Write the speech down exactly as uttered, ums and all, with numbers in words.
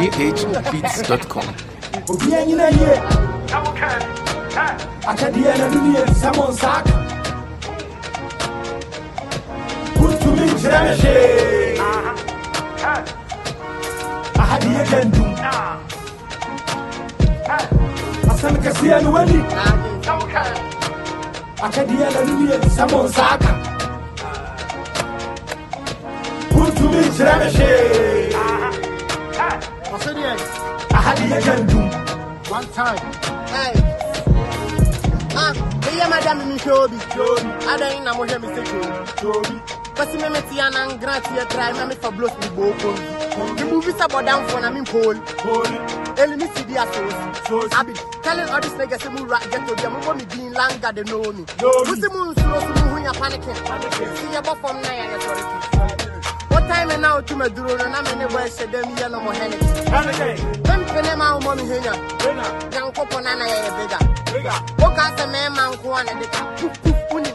g h beats dot com. One time. Hey. Ah, me madam mi shobi. Ada ina mo je mi se shobi. Kasi me meti anan grant ye try me me for blows mi boko. The movie about down for na me pole. Eli mi C D asos. Abi telling all these niggas say mu rat get to them mo me being longer they know me. Musi mu slow so mu hunya panicking. See about from na ya sorry. What time and now to me duro na me ne boy say them here no more henny. Them pene ma mo mi henya. Yang kopo na na ya bigger. Bigger. O ka say me man ko na de ka. Uni